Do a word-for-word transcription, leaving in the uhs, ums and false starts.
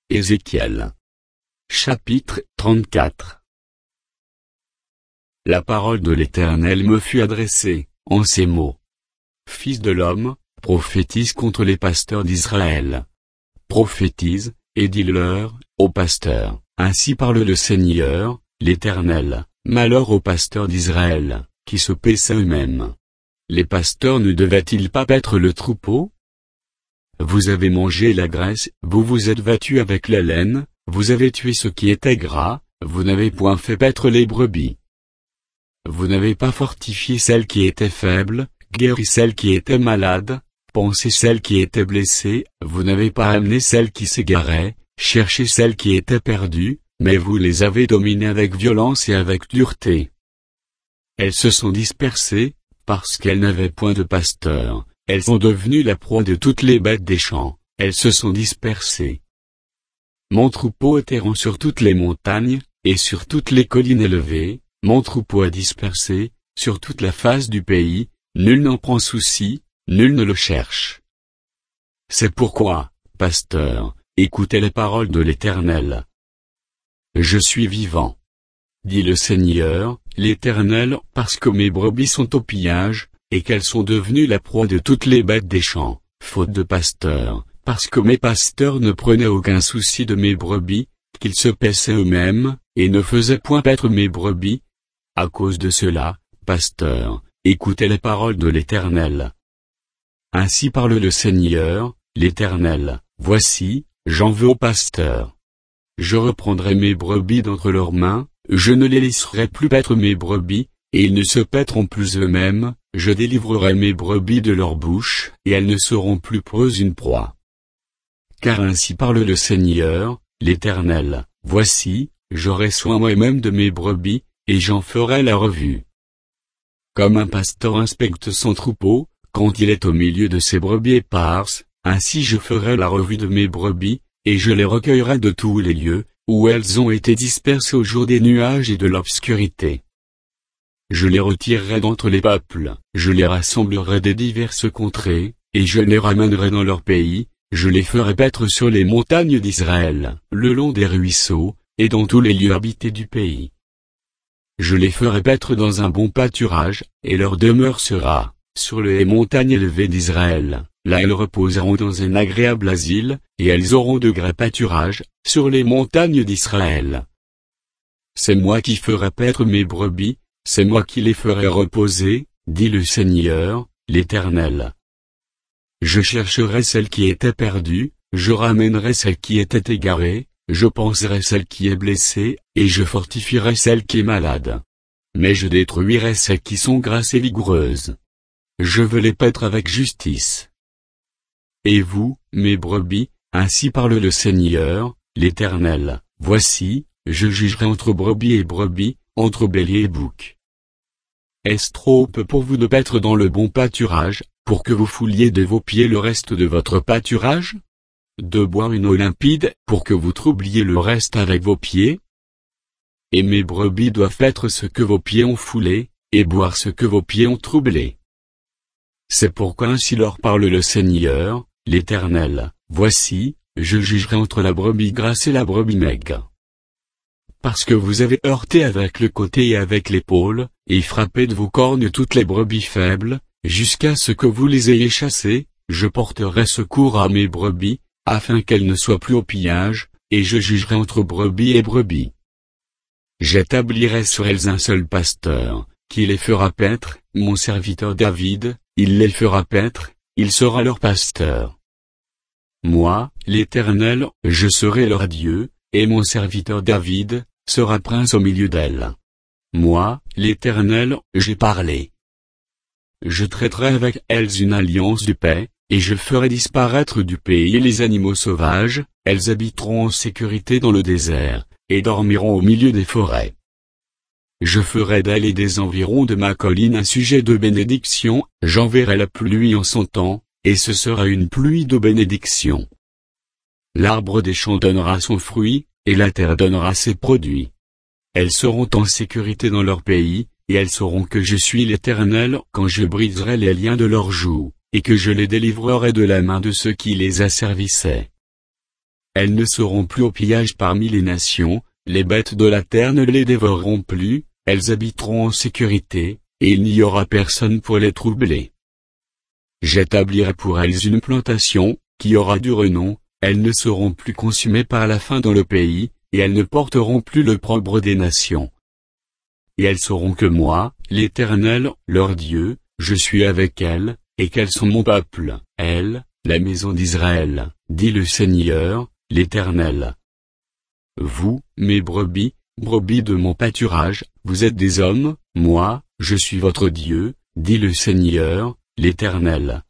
Ézéchiel. Chapitre trente-quatre. La parole de l'Éternel me fut adressée, en ces mots. Fils de l'homme, prophétise contre les pasteurs d'Israël. Prophétise, et dis-leur, ô pasteurs, ainsi parle le Seigneur, l'Éternel, malheur aux pasteurs d'Israël, qui se paissent eux-mêmes. Les pasteurs ne devaient-ils pas paître le troupeau? Vous avez mangé la graisse, vous vous êtes vêtus avec la laine, vous avez tué ce qui était gras, vous n'avez point fait paître les brebis. Vous n'avez pas fortifié celle qui était faible, guéri celle qui était malade, pansé celle qui était blessée, vous n'avez pas amené celle qui s'égarait, cherché celle qui était perdue, mais vous les avez dominées avec violence et avec dureté. Elles se sont dispersées, parce qu'elles n'avaient point de pasteur, elles sont devenues la proie de toutes les bêtes des champs, elles se sont dispersées. Mon troupeau est errant sur toutes les montagnes, et sur toutes les collines élevées, mon troupeau est dispersé, sur toute la face du pays, nul n'en prend souci, nul ne le cherche. C'est pourquoi, pasteur, écoutez les paroles de l'Éternel. Je suis vivant, dit le Seigneur, l'Éternel, parce que mes brebis sont au pillage, et qu'elles sont devenues la proie de toutes les bêtes des champs, faute de pasteurs, parce que mes pasteurs ne prenaient aucun souci de mes brebis, qu'ils se paissaient eux-mêmes, et ne faisaient point paître mes brebis. À cause de cela, pasteurs, écoutez les paroles de l'Éternel. Ainsi parle le Seigneur, l'Éternel, voici, j'en veux aux pasteurs. Je reprendrai mes brebis d'entre leurs mains, je ne les laisserai plus paître mes brebis, et ils ne se paîtront plus eux-mêmes, je délivrerai mes brebis de leur bouche, et elles ne seront plus pour eux une proie. Car ainsi parle le Seigneur, l'Éternel, voici, j'aurai soin moi-même de mes brebis, et j'en ferai la revue. Comme un pasteur inspecte son troupeau, quand il est au milieu de ses brebis éparses, ainsi je ferai la revue de mes brebis, et je les recueillerai de tous les lieux, où elles ont été dispersées au jour des nuages et de l'obscurité. Je les retirerai d'entre les peuples, je les rassemblerai des diverses contrées, et je les ramènerai dans leur pays, je les ferai paître sur les montagnes d'Israël, le long des ruisseaux, et dans tous les lieux habités du pays. Je les ferai paître dans un bon pâturage, et leur demeure sera, sur les montagnes élevées d'Israël. Là elles reposeront dans un agréable asile, et elles auront de grais pâturages, sur les montagnes d'Israël. C'est moi qui ferai paître mes brebis, c'est moi qui les ferai reposer, dit le Seigneur, l'Éternel. Je chercherai celle qui était perdue, je ramènerai celle qui était égarée, je panserai celle qui est blessée, et je fortifierai celle qui est malade. Mais je détruirai celles qui sont grasses et vigoureuses. Je veux les paître avec justice. Et vous, mes brebis, ainsi parle le Seigneur, l'Éternel, voici, je jugerai entre brebis et brebis, entre bélier et bouc. Est-ce trop peu pour vous de paître dans le bon pâturage, pour que vous fouliez de vos pieds le reste de votre pâturage? De boire une eau limpide, pour que vous troubliez le reste avec vos pieds? Et mes brebis doivent paître ce que vos pieds ont foulé, et boire ce que vos pieds ont troublé. C'est pourquoi ainsi leur parle le Seigneur, l'Éternel, voici, je jugerai entre la brebis grasse et la brebis maigre. Parce que vous avez heurté avec le côté et avec l'épaule, et frappé de vos cornes toutes les brebis faibles, jusqu'à ce que vous les ayez chassées, je porterai secours à mes brebis, afin qu'elles ne soient plus au pillage, et je jugerai entre brebis et brebis. J'établirai sur elles un seul pasteur, qui les fera paître, mon serviteur David, il les fera paître, il sera leur pasteur. Moi, l'Éternel, je serai leur Dieu, et mon serviteur David, sera prince au milieu d'elles. Moi, l'Éternel, j'ai parlé. Je traiterai avec elles une alliance de paix, et je ferai disparaître du pays les animaux sauvages, elles habiteront en sécurité dans le désert, et dormiront au milieu des forêts. Je ferai d'elles et des environs de ma colline un sujet de bénédiction, j'enverrai la pluie en son temps, et ce sera une pluie de bénédiction. L'arbre des champs donnera son fruit, et la terre donnera ses produits. Elles seront en sécurité dans leur pays, et elles sauront que je suis l'Éternel quand je briserai les liens de leurs joues, et que je les délivrerai de la main de ceux qui les asservissaient. elles ne seront plus au pillage parmi les nations, les bêtes de la terre ne les dévoreront plus, elles habiteront en sécurité, et il n'y aura personne pour les troubler. J'établirai pour elles une plantation, qui aura du renom, elles ne seront plus consumées par la faim dans le pays, et elles ne porteront plus l'opprobre des nations. Et elles sauront que moi, l'Éternel, leur Dieu, je suis avec elles, et qu'elles sont mon peuple, elles, la maison d'Israël, dit le Seigneur, l'Éternel. Vous, mes brebis, brebis de mon pâturage, vous êtes des hommes, moi, je suis votre Dieu, dit le Seigneur, l'Éternel.